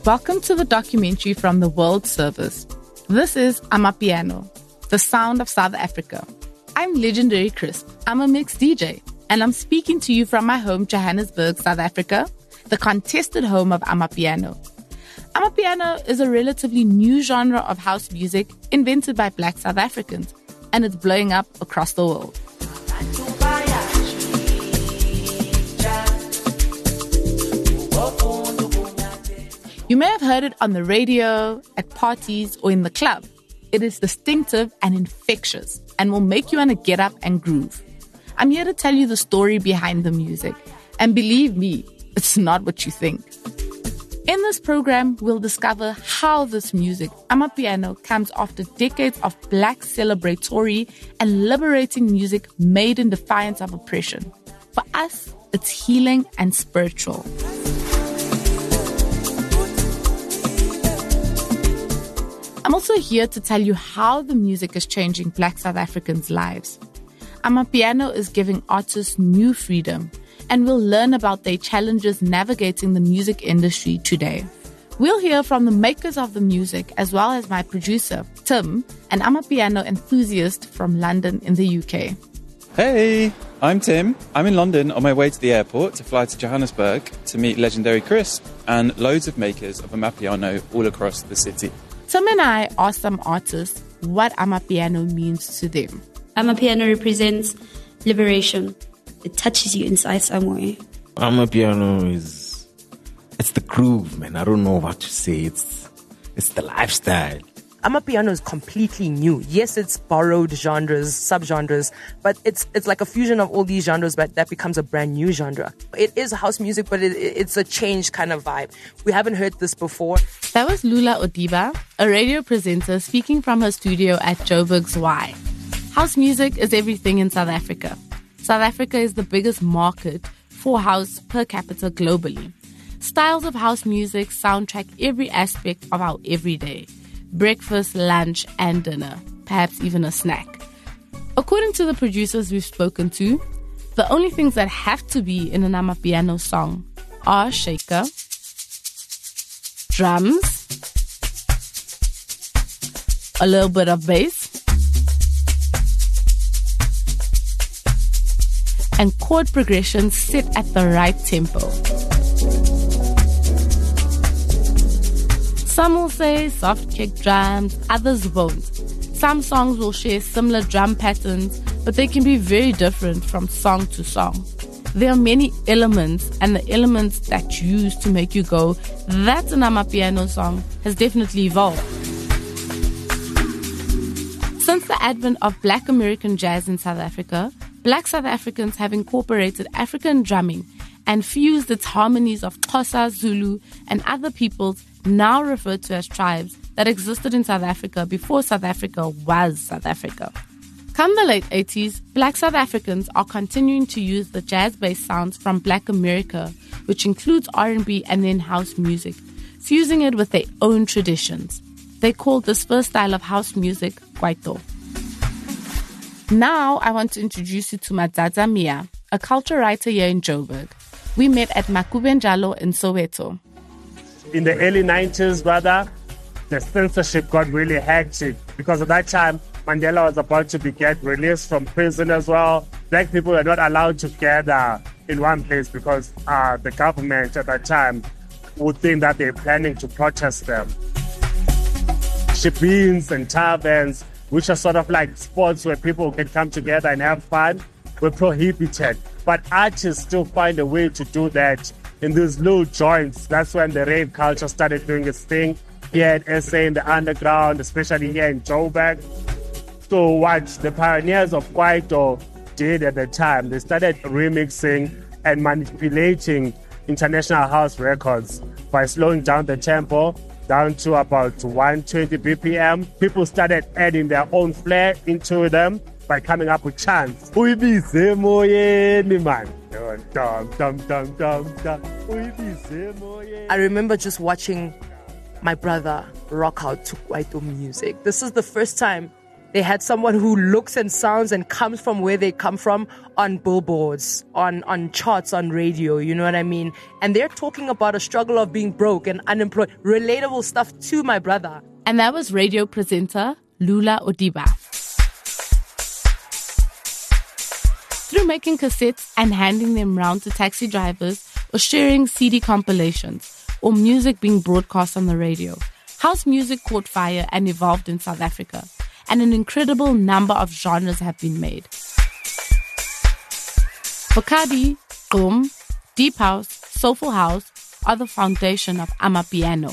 Welcome to the documentary from the World Service. This is Amapiano, the sound of South Africa. I'm Legendary Crisp. I'm a mixed DJ, and I'm speaking to you from my home, Johannesburg, South Africa, the contested home of Amapiano. Amapiano is a relatively new genre of house music invented by Black South Africans, and it's blowing up across the world. You may have heard it on the radio, at parties, or in the club. It is distinctive and infectious and will make you want to get up and groove. I'm here to tell you the story behind the music. And believe me, it's not what you think. In this program, we'll discover how this music, Amapiano, comes after decades of Black celebratory and liberating music made in defiance of oppression. For us, it's healing and spiritual. I'm also here to tell you how the music is changing Black South Africans' lives. Amapiano is giving artists new freedom, and we'll learn about their challenges navigating the music industry today. We'll hear from the makers of the music, as well as my producer, Tim, an Amapiano enthusiast from London in the UK. Hey, I'm Tim. I'm in London on my way to the airport to fly to Johannesburg to meet Legendary Crisp and loads of makers of Amapiano all across the city. Tim and I asked some artists what Amapiano means to them. Amapiano represents liberation. It touches you inside somewhere. Amapiano it's the groove, man. I don't know what to say. It's the lifestyle. Amapiano is completely new. Yes, it's borrowed genres, subgenres, but it's like a fusion of all these genres, but that becomes a brand new genre. It is house music, but it's a changed kind of vibe. We haven't heard this before. That was Lula Odiba, a radio presenter speaking from her studio at Joburg's Y. House music is everything in South Africa. South Africa is the biggest market for house per capita globally. Styles of house music soundtrack every aspect of our everyday. Breakfast, lunch, and dinner, perhaps even a snack. According to the producers we've spoken to, the only things that have to be in an Amapiano song are shaker, drums, a little bit of bass, and chord progressions set at the right tempo. Some will say soft kick drums, others won't. Some songs will share similar drum patterns, but they can be very different from song to song. There are many elements, and the elements that you use to make you go, that's an Amapiano song, has definitely evolved. Since the advent of Black American jazz in South Africa, Black South Africans have incorporated African drumming and fused its harmonies of Xhosa, Zulu, and other peoples now referred to as tribes that existed in South Africa before South Africa was South Africa. Come the late 80s, Black South Africans are continuing to use the jazz-based sounds from Black America, which includes R&B and then house music, fusing it with their own traditions. They called this first style of house music Kwaito. Now I want to introduce you to Madzaza Mia, a culture writer here in Joburg. We met at Makubenjalo in Soweto. In the early 90s, brother, the censorship got really hectic because at that time, Mandela was about to get released from prison as well. Black people were not allowed to gather in one place because the government at that time would think that they're planning to protest them. Shebeens and taverns, which are sort of like spots where people can come together and have fun, were prohibited. But artists still find a way to do that in these little joints. That's when the rave culture started doing its thing here at SA in the underground, especially here in Joburg. So what the pioneers of Kwaito did at the time, they started remixing and manipulating international house records by slowing down the tempo down to about 120 BPM. People started adding their own flair into them by coming up with chants. I remember just watching my brother rock out to Kwaito music. This is the first time They had someone who looks and sounds and comes from where they come from on billboards, on charts, on radio, you know what I mean? And they're talking about a struggle of being broke and unemployed, relatable stuff to my brother. And that was radio presenter Lula Odiba. Through making cassettes and handing them round to taxi drivers or sharing CD compilations or music being broadcast on the radio, house music caught fire and evolved in South Africa, and an incredible number of genres have been made. Bokadi, Boom, Deep House, Soulful House are the foundation of Amapiano.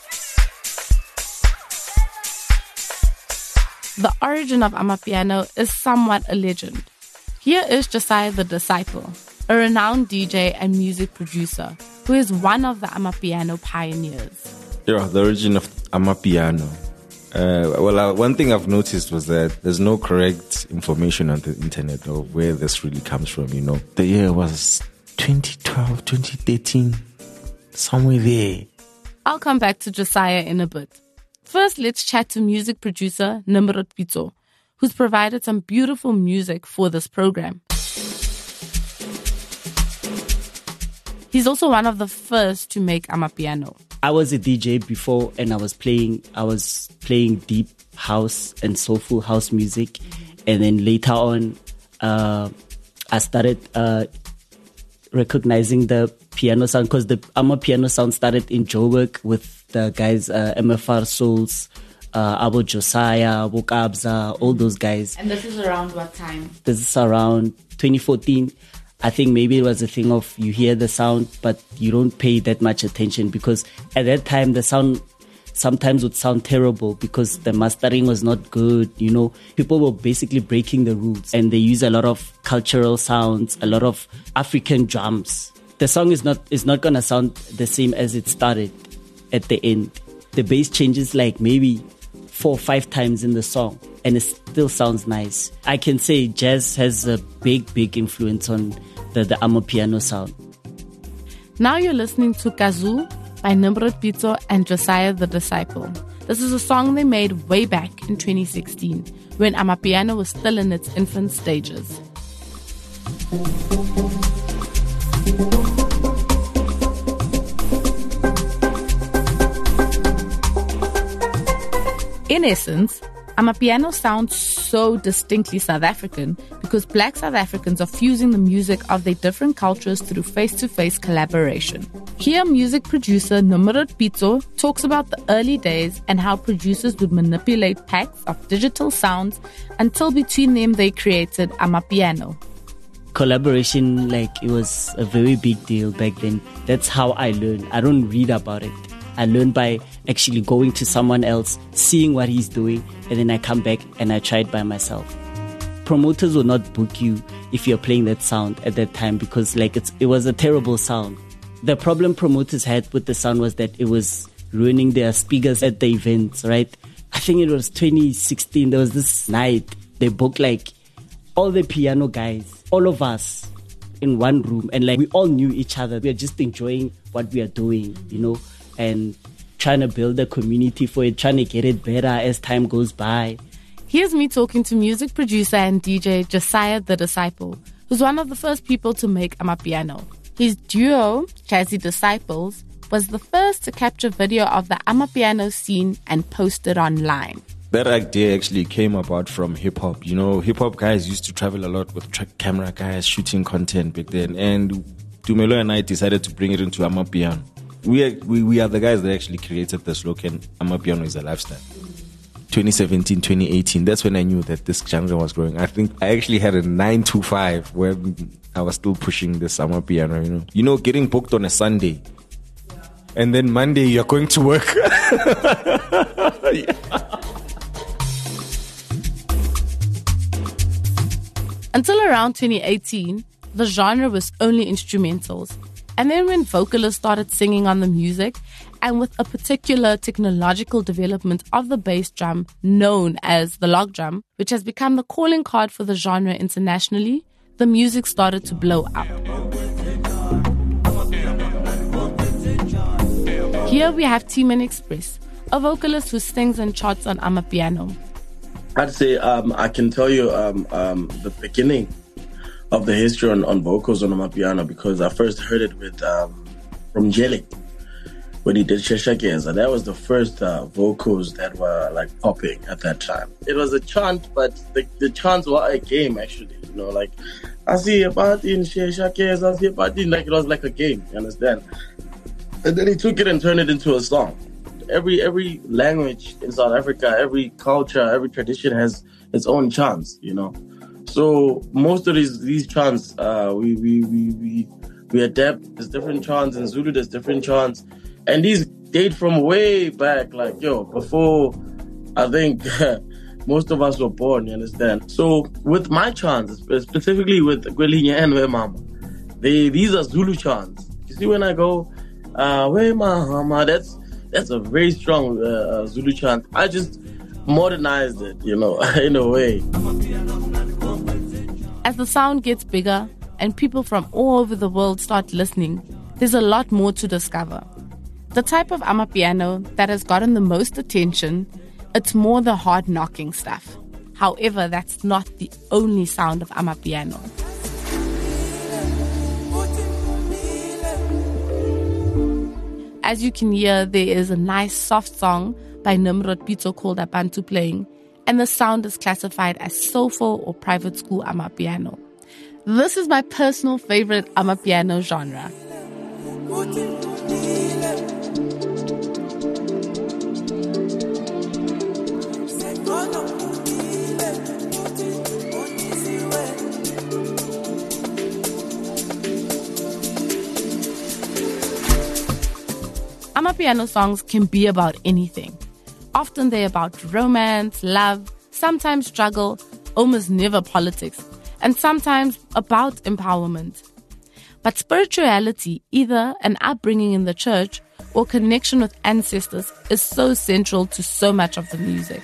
The origin of Amapiano is somewhat a legend. Here is Josiah the Disciple, a renowned DJ and music producer who is one of the Amapiano pioneers. Yeah, the origin of Amapiano. One thing I've noticed was that there's no correct information on the internet of where this really comes from, you know. The year was 2012, 2013, somewhere there. I'll come back to Josiah in a bit. First, let's chat to music producer Nimrod Pitso, who's provided some beautiful music for this program. He's also one of the first to make Amapiano. I was a DJ before, and I was playing deep house and soulful house music, and then later on, I started recognizing the piano sound, because the Amapiano sound started in Joburg with the guys MFR Souls, Abo Josiah, Abo Kabza, all those guys. And this is around what time? This is around 2014. I think maybe it was a thing of you hear the sound, but you don't pay that much attention, because at that time the sound sometimes would sound terrible because the mastering was not good. You know, people were basically breaking the rules, and they use a lot of cultural sounds, a lot of African drums. The song is not gonna sound the same as it started at the end. The bass changes like maybe 4 or 5 times in the song, and it still sounds nice. I can say jazz has a big influence on the Amapiano sound. Now you're listening to Kazoo by Nimrod Pitso and Josiah the Disciple. This is a song they made way back in 2016 when Amapiano was still in its infant stages. In essence, Amapiano sounds so distinctly South African because Black South Africans are fusing the music of their different cultures through face-to-face collaboration. Here, music producer Nimrod Pitso talks about the early days and how producers would manipulate packs of digital sounds until between them they created Amapiano. Collaboration, like, it was a very big deal back then. That's how I learned. I don't read about it. I learned by actually going to someone else, seeing what he's doing, and then I come back and I try it by myself. Promoters will not book you if you're playing that sound at that time, because it was a terrible sound. The problem promoters had with the sound was that it was ruining their speakers at the events, right? I think it was 2016, there was this night, they booked all the piano guys, all of us in one room, and we all knew each other. We are just enjoying what we are doing, you know, and trying to build a community for it, trying to get it better as time goes by. Here's me talking to music producer and DJ Josiah the Disciple, who's one of the first people to make Amapiano. His duo, Jazzy Disciples, was the first to capture video of the Amapiano scene and post it online. That idea actually came about from hip-hop. You know, hip-hop guys used to travel a lot with camera guys shooting content back then, and Tumelo and I decided to bring it into Amapiano. We are the guys that actually created the slogan, Amapiano is a lifestyle. 2017, 2018, that's when I knew that this genre was growing. I think I actually had a 9 to 5 where I was still pushing this Amapiano, you know. You know, getting booked on a Sunday. And then Monday you're going to work. Until around 2018, the genre was only instrumentals. And then when vocalists started singing on the music, and with a particular technological development of the bass drum known as the log drum, which has become the calling card for the genre internationally, the music started to blow up. Here we have T-Man Express, a vocalist who sings and charts on Amapiano. I'd say I can tell you the beginning of the history on vocals on Amapiano, because I first heard it with from Jelly when he did Sheshageza. That was the first vocals that were like popping at that time. It was a chant, but the chants were a game actually. You know, like I see a party in Sheshageza, I see a party, like it was like a game. You understand? And then he took it and turned it into a song. Every language in South Africa, every culture, every tradition has its own chants, you know. So most of these chants, we adapt. There's different chants in Zulu. There's different chants, and these date from way back, like before I think most of us were born. You understand? So with my chants, specifically with Gwelinya and Wemama, these are Zulu chants. You see, when I go Wemama, that's a very strong Zulu chant. I just modernized it, you know, in a way. As the sound gets bigger and people from all over the world start listening, there's a lot more to discover. The type of Amapiano that has gotten the most attention, it's more the hard-knocking stuff. However, that's not the only sound of Amapiano. As you can hear, there is a nice soft song by Nimrod Pitso called Abantu playing, and the sound is classified as soulful or private school Amapiano. This is my personal favorite Amapiano genre. Amapiano songs can be about anything. Often they're about romance, love, sometimes struggle, almost never politics, and sometimes about empowerment. But spirituality, either an upbringing in the church or connection with ancestors, is so central to so much of the music.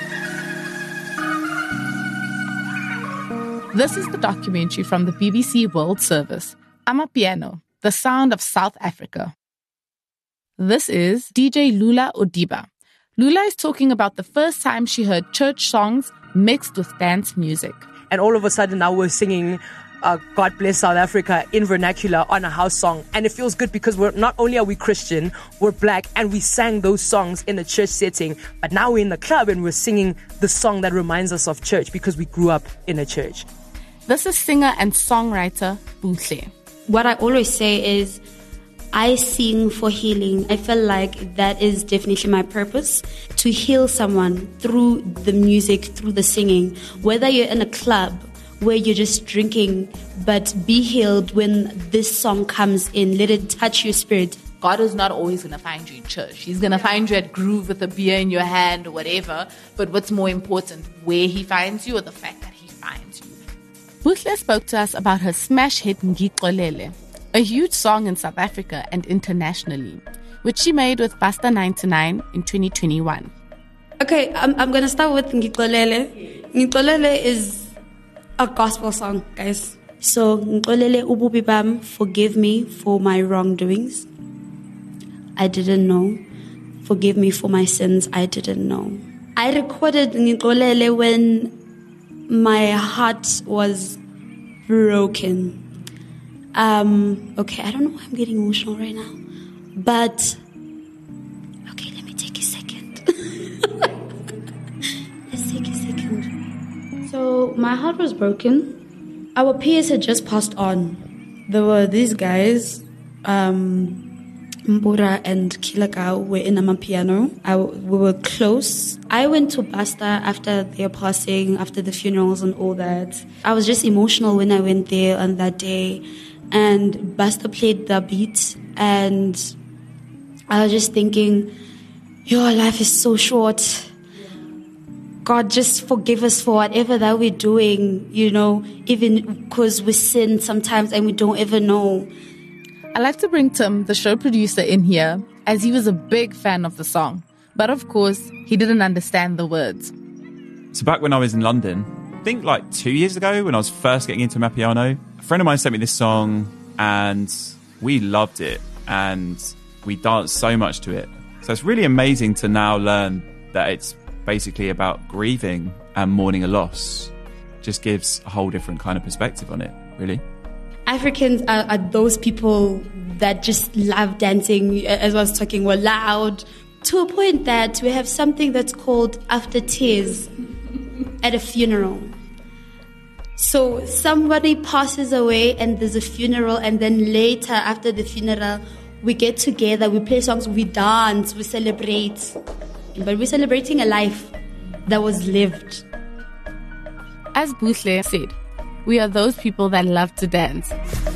This is the documentary from the BBC World Service, Amapiano, the sound of South Africa. This is DJ Lula Odiba. Lula is talking about the first time she heard church songs mixed with dance music. And all of a sudden now we're singing God Bless South Africa in vernacular on a house song. And it feels good because we're not only are we Christian, we're black, and we sang those songs in a church setting. But now we're in the club and we're singing the song that reminds us of church because we grew up in a church. This is singer and songwriter Buhle. What I always say is, I sing for healing. I feel like that is definitely my purpose, to heal someone through the music, through the singing. Whether you're in a club where you're just drinking, but be healed when this song comes in. Let it touch your spirit. God is not always going to find you in church. He's going to find you at Groove with a beer in your hand or whatever. But what's more important, where he finds you or the fact that he finds you? Buhle spoke to us about her smash hit Ngixolele, a huge song in South Africa and internationally, which she made with Basta 99 in 2021. Okay, I'm going to start with Ngixolele. Ngixolele is a gospel song, guys. So, Ngixolele ububi bam, forgive me for my wrongdoings. I didn't know. Forgive me for my sins. I didn't know. I recorded Ngixolele when my heart was broken. Okay, I don't know why I'm getting emotional right now, but okay, let me take a second. Let's take a second. So my heart was broken. Our peers had just passed on. There were these guys, Mbura and Kilaka were in Amapiano. We were close. I went to Basta after their passing, after the funerals and all that. I was just emotional when I went there on that day. And Basta played the beat, and I was just thinking, your life is so short. God, just forgive us for whatever that we're doing, you know, even because we sin sometimes and we don't ever know. I like to bring Tim, the show producer, in here, as he was a big fan of the song. But of course, he didn't understand the words. So back when I was in London, I think like 2 years ago when I was first getting into Amapiano, a friend of mine sent me this song and we loved it and we danced so much to it. So it's really amazing to now learn that it's basically about grieving and mourning a loss just gives a whole different kind of perspective on it, really. Africans are those people that just love dancing. As I was talking, we're loud to a point that we have something that's called after tears at a funeral. So somebody passes away and there's a funeral, and then later after the funeral we get together, we play songs, we dance, we celebrate. But we're celebrating a life that was lived. As Buhle said, we are those people that love to dance.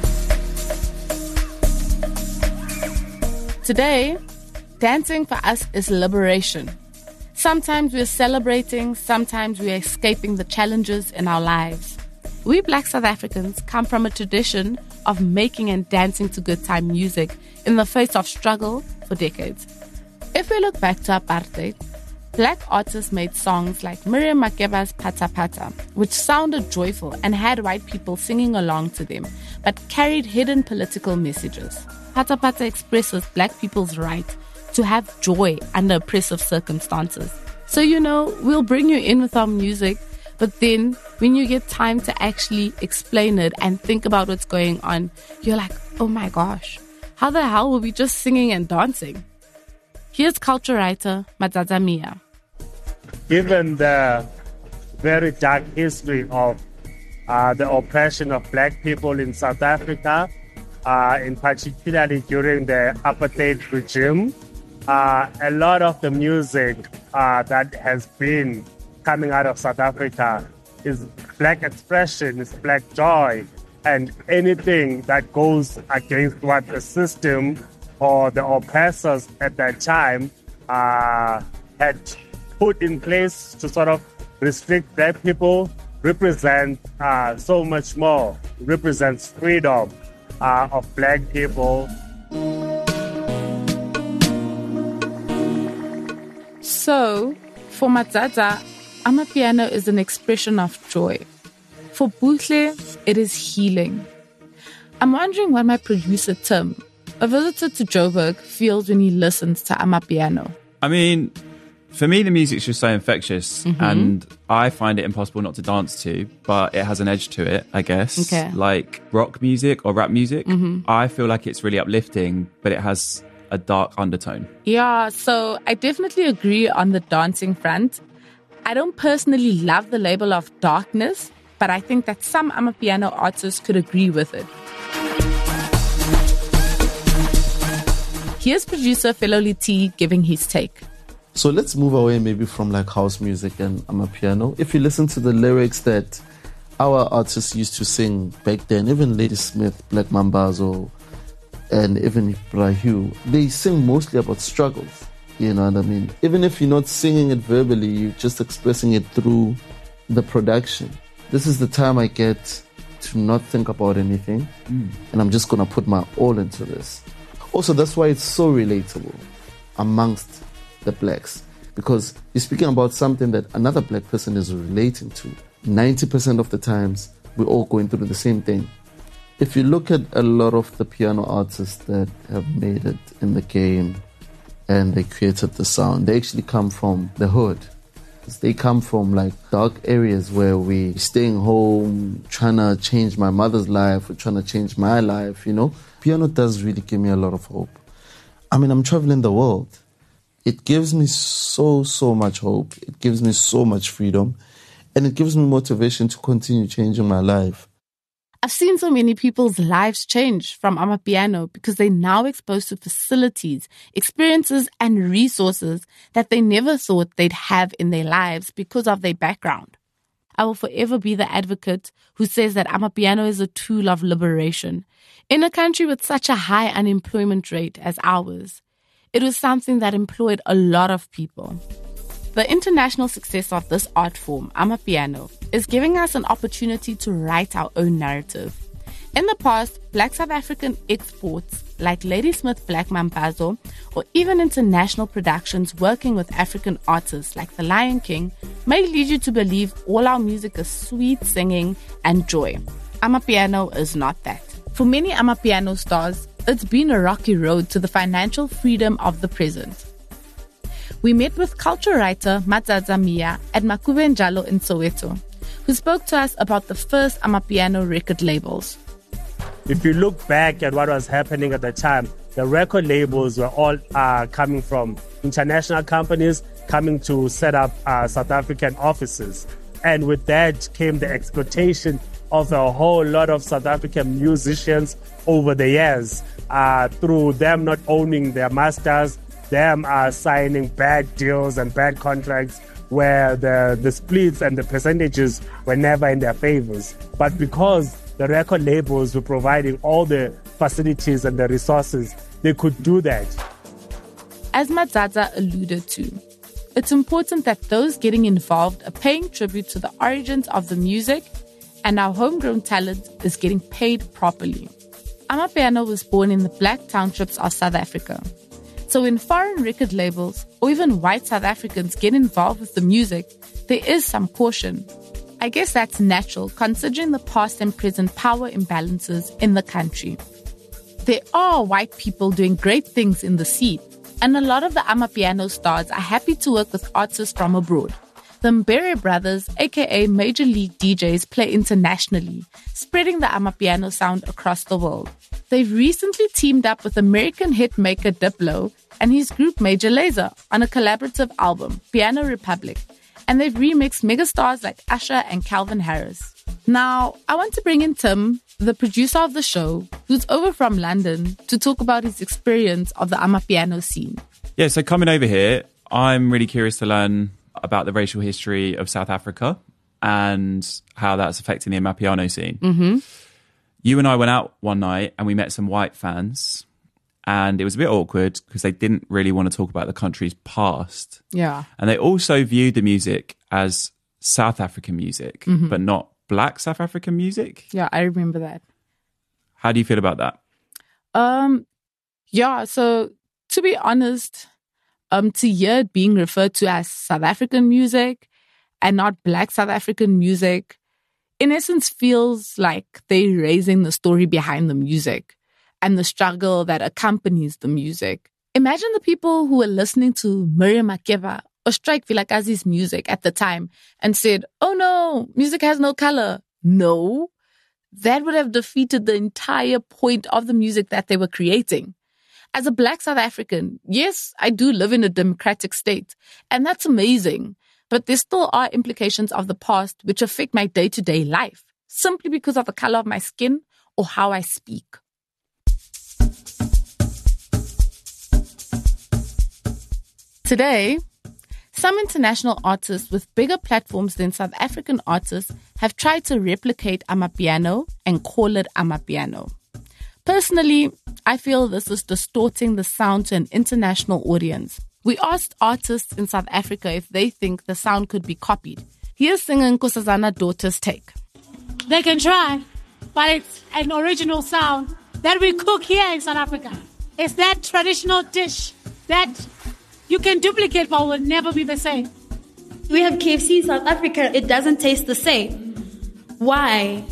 Today, dancing for us is liberation. Sometimes we're celebrating, sometimes we're escaping the challenges in our lives. We Black South Africans come from a tradition of making and dancing to good time music in the face of struggle for decades. If we look back to apartheid, Black artists made songs like Miriam Makeba's Pata Pata, which sounded joyful and had white people singing along to them, but carried hidden political messages. Pata Pata expresses Black people's right to have joy under oppressive circumstances. So, we'll bring you in with our music, but then when you get time to actually explain it and think about what's going on, you're like, oh my gosh, how the hell were we just singing and dancing? Here's culture writer Madzaza Mia. Given the very dark history of the oppression of Black people in South Africa, in particularly during the apartheid regime, a lot of the music that has been coming out of South Africa is Black expression, is Black joy, and anything that goes against what the system or the oppressors at that time had put in place to sort of restrict Black people represent so much more. It represents freedom of Black people. So, for Madzaza, Amapiano is an expression of joy. For Buhle, it is healing. I'm wondering what my producer Tim, a visitor to Joburg, feels when he listens to Amapiano. I mean, for me, the music's just so infectious, and I find it impossible not to dance to, but it has an edge to it, I guess. Okay. Like rock music or rap music, I feel like it's really uplifting, but it has a dark undertone. Yeah, so I definitely agree on the dancing front. I don't personally love the label of darkness, but I think that some Amapiano artists could agree with it. Here's producer Feloli T giving his take. So let's move away maybe from like house music and Amapiano. If you listen to the lyrics that our artists used to sing back then, even Lady Smith, Black Mambazo, and even Ibrahim, they sing mostly about struggles. You know what I mean? Even if you're not singing it verbally, you're just expressing it through the production. This is the time I get to not think about anything, and I'm just going to put my all into this. Also, that's why it's so relatable amongst the Blacks, because you're speaking about something that another Black person is relating to. 90% of the times, we're all going through the same thing. If you look at a lot of the piano artists that have made it in the game and they created the sound, they actually come from the hood. They come from like dark areas where we staying home, trying to change my mother's life or trying to change my life, Piano does really give me a lot of hope. I mean, I'm traveling the world. It gives me so much hope. It gives me so much freedom. And it gives me motivation to continue changing my life. I've seen so many people's lives change from Amapiano because they're now exposed to facilities, experiences, and resources that they never thought they'd have in their lives because of their background. I will forever be the advocate who says that Amapiano is a tool of liberation. In a country with such a high unemployment rate as ours, it was something that employed a lot of people. The international success of this art form, Amapiano, is giving us an opportunity to write our own narrative. In the past, Black South African exports like Lady Smith Black Mambazo, or even international productions working with African artists like The Lion King, may lead you to believe all our music is sweet singing and joy. Amapiano is not that. For many Amapiano stars, it's been a rocky road to the financial freedom of the present. we met with culture writer Matsaza Mia at Makube Njalo in Soweto, who spoke to us about the first Amapiano record labels. If you look back at what was happening at the time, the record labels were all coming from international companies coming to set up South African offices. And with that came the exploitation of a whole lot of South African musicians over the years, through them not owning their masters, them signing bad deals and bad contracts where the splits and the percentages were never in their favors. But because the record labels were providing all the facilities and the resources, they could do that. As Matsaza alluded to, it's important that those getting involved are paying tribute to the origins of the music, and our homegrown talent is getting paid properly. Amapiano was born in the black townships of South Africa. So when foreign record labels or even white South Africans get involved with the music, there is some caution. I guess that's natural considering the past and present power imbalances in the country. There are white people doing great things in the scene, and a lot of the Amapiano stars are happy to work with artists from abroad. The Mbere brothers, aka Major League DJs, play internationally, spreading the Amapiano sound across the world. They've recently teamed up with American hitmaker Diplo and his group Major Lazer on a collaborative album, Piano Republic, and they've remixed megastars like Usher and Calvin Harris. Now, I want to bring in Tim, the producer of the show, who's over from London, to talk about his experience of the Amapiano scene. Yeah, so coming over here, I'm really curious to learn about the racial history of South Africa and how that's affecting the Amapiano scene. Mm-hmm. You and I went out one night and we met some white fans, and it was a bit awkward because they didn't really want to talk about the country's past. Yeah. And they also viewed the music as South African music, but not black South African music. Yeah, I remember that. How do you feel about that? Yeah, so to be honest, to hear it being referred to as South African music and not black South African music, in essence feels like they're erasing the story behind the music and the struggle that accompanies the music. Imagine the people who were listening to Miriam Makeba or Strike Vilakazi's music at the time and said, oh no, music has no color. No, that would have defeated the entire point of the music that they were creating. As a black South African, yes, I do live in a democratic state, and that's amazing. But there still are implications of the past which affect my day-to-day life, simply because of the color of my skin or how I speak. Today, some international artists with bigger platforms than South African artists have tried to replicate Amapiano and call it Amapiano. Personally, I feel this is distorting the sound to an international audience. We asked artists in South Africa if they think the sound could be copied. Here's singer Nkosazana Daughter's take. They can try, but it's an original sound that we cook here in South Africa. It's that traditional dish that you can duplicate but will never be the same. We have KFC in South Africa. It doesn't taste the same. Why?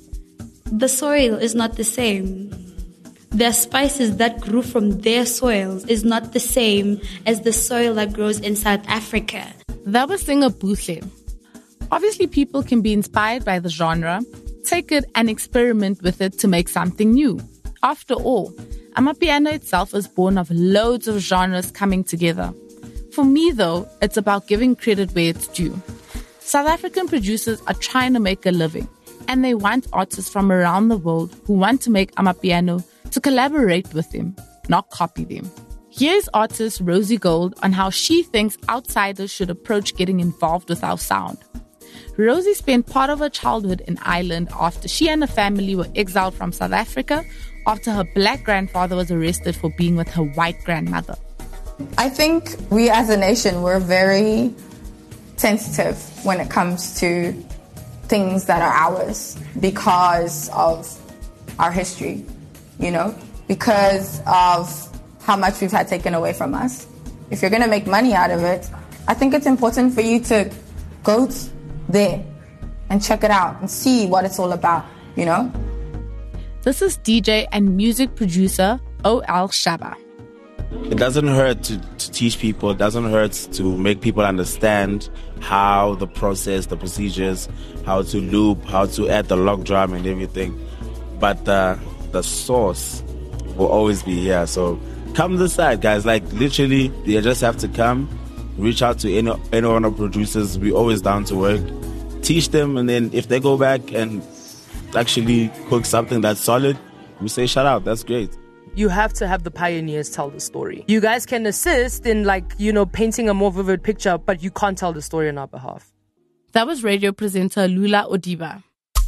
The soil is not the same. The spices that grew from their soils is not the same as the soil that grows in South Africa. That was singer Buhle. Obviously, people can be inspired by the genre, take it and experiment with it to make something new. After all, Amapiano itself is born of loads of genres coming together. For me, though, it's about giving credit where it's due. South African producers are trying to make a living, and they want artists from around the world who want to make Amapiano to collaborate with them, not copy them. Here's artist Rosie Gold on how she thinks outsiders should approach getting involved with our sound. Rosie spent part of her childhood in Ireland after she and her family were exiled from South Africa after her black grandfather was arrested for being with her white grandmother. I think we as a nation, we're very sensitive when it comes to things that are ours because of our history, you know, because of how much we've had taken away from us. If you're going to make money out of it, I think it's important for you to go there and check it out and see what it's all about, you know? This is DJ and music producer O.L. Shaba. It doesn't hurt to teach people. It doesn't hurt to make people understand how the process, the procedures, how to loop, how to add the lock drum and everything. But the source will always be here. So come this side, guys. Like literally, you just have to come, reach out to any one of the producers. We're always down to work. Teach them, and then if they go back and actually cook something that's solid, we say shout out. That's great. You have to have the pioneers tell the story. You guys can assist in painting a more vivid picture, but you can't tell the story on our behalf. That was radio presenter Lula Odiba.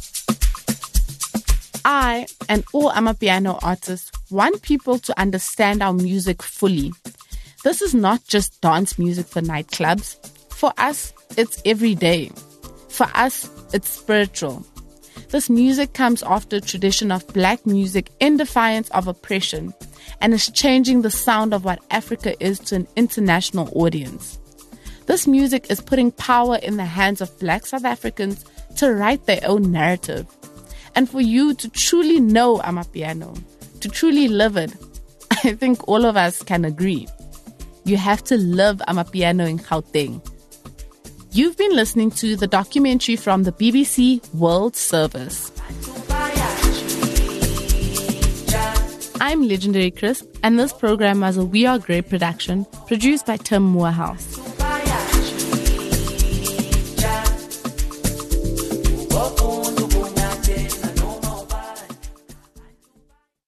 I and all Amapiano artists want people to understand our music fully. This is not just dance music for nightclubs. For us, it's every day. For us, it's spiritual. This music comes after a tradition of black music in defiance of oppression and is changing the sound of what Africa is to an international audience. This music is putting power in the hands of black South Africans to write their own narrative. And for you to truly know Amapiano, to truly live it, I think all of us can agree. You have to live Amapiano in Gauteng. You've been listening to the documentary from the BBC World Service. I'm Legendary Crisp, and this program was a We Are Great production produced by Tim Moorhouse.